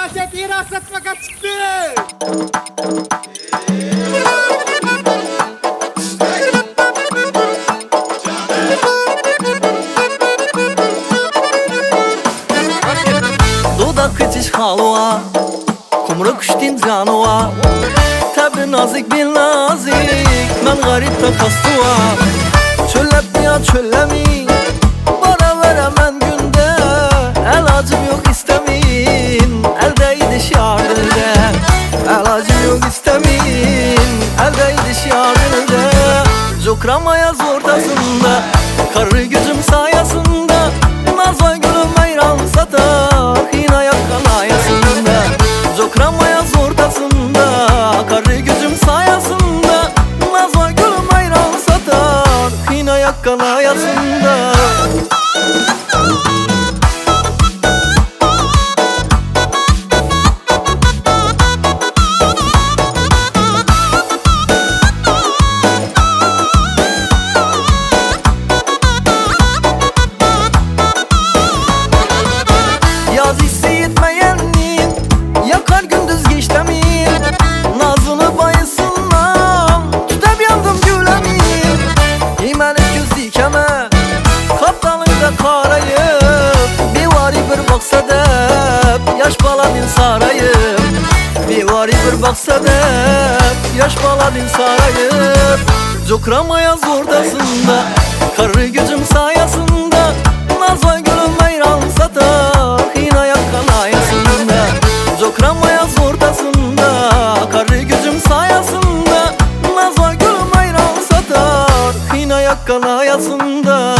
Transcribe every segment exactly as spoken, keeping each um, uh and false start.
felaket iğrenç satmaya çıktı. Dudak kıçış halva, kumru kuştin canva. Tabi nazik bil nazik, ben garip de kastuva. Çöllep ya çöllemi, bana veremem günde. El acım yok istemin, eldeydi şiarında. El acım yok istemin, eldeydi şiarında. Cokramaya ortasında, karı gücüm sayesinde. Nazva gülüm ayran satar, hina yakkan ayasında. Cokramaya ortasında, karı gücüm sayesinde. Nazva gülüm ayran satar, hina yakkan ayasında. Yaz hissi yetmeyenin, yakar gündüz geçtemin. Nazını bayısından, tutab yandım gülemin. İmeni göz dikeme, kaptanında karayıp. Bir vari bir baksa dep, yaş bala bin sarayıp. Bir vari bir baksa dep, yaş bala bin sarayıp. Cokramaya ortasında, karı gücüm sayesinde. Nazva gülüm ayran satar, hina yakkan ayasında. Cokramaya ortasında, karı gücüm sayesinde. Nazva gülüm ayran satar, hina yakkan ayasında.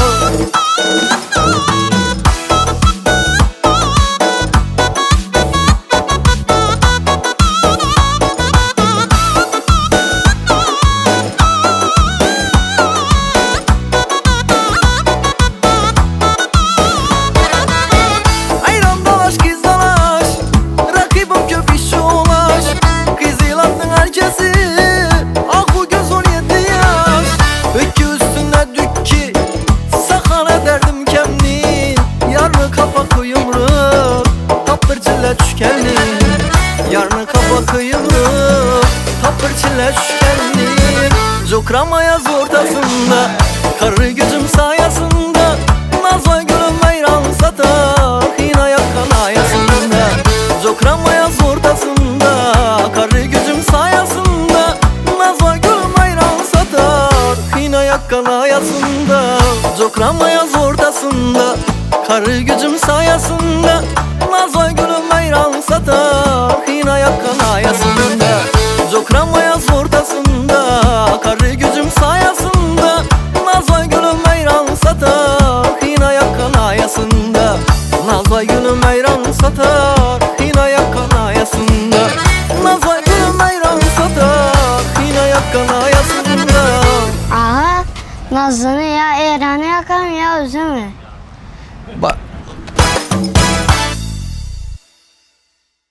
Herkesi, ah bu göz on yedi yaş. Öykü üstüne dükki, sakana derdim kemnin. Yarını kafa kıyımrık, tapır çile düşkennin. Yarını kafa kıyımrık, tapır çile düşkennin. Cokramaya ortasında, karı gücüm sayesinde. Nazva gülüm ayran satar, hina yakkan ayasında. Cokramaya ortasında, karı gücüm sayesinde. Nazva gülüm ayran satar, hina yakkan ayasında. Cokramaya ortasında, karı gücüm sayesinde. Nazva gülüm ayran satar, hina yakkan ayasında. Cokramaya ortasında, karı gücüm sayesinde. Nazva gülüm ayran satar, hina yakkan ayasında. Nazva gülüm ayran satar, hina yakkan ayasında. Nazva gülüm ayran satar, hina yakkan ayasında. Aha, Nazlı'nı ya Eren'i yakan ya üzümü. Bak